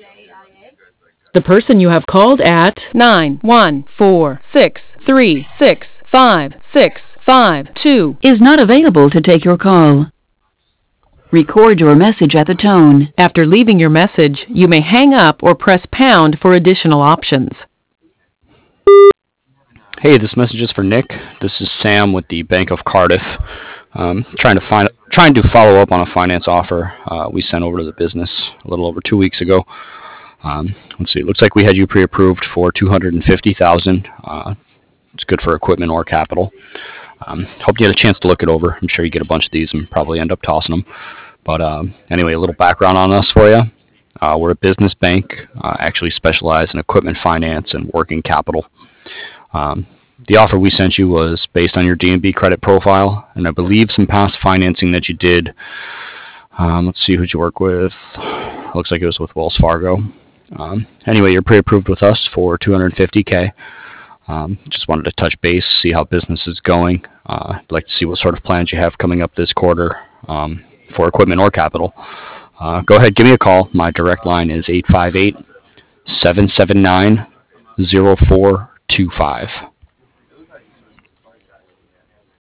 The person you have called at 914-636-5652 is not available to take your call. Record your message at the tone. After leaving your message, you may hang up or press pound for additional options. Hey, this message is for Nick. This is Sam with the Bank of Cardiff. Trying to follow up on a finance offer we sent over to the business a little over 2 weeks ago. Let's see. It looks like we had you pre-approved for $250,000. It's good for equipment or capital. Hope you had a chance to look it over. I'm sure you get a bunch of these and probably end up tossing them. But anyway, a little background on us for you. We're a business bank, actually specialize in equipment finance and working capital. The offer we sent you was based on your D&B credit profile, and I believe some past financing that you did. Let's see who'd you work with. Looks like it was with Wells Fargo. Anyway, you're pre-approved with us for $250K. Just wanted to touch base, see how business is going. I'd like to see what sort of plans you have coming up this quarter for equipment or capital. Go ahead, give me a call. My direct line is 858-779-0425.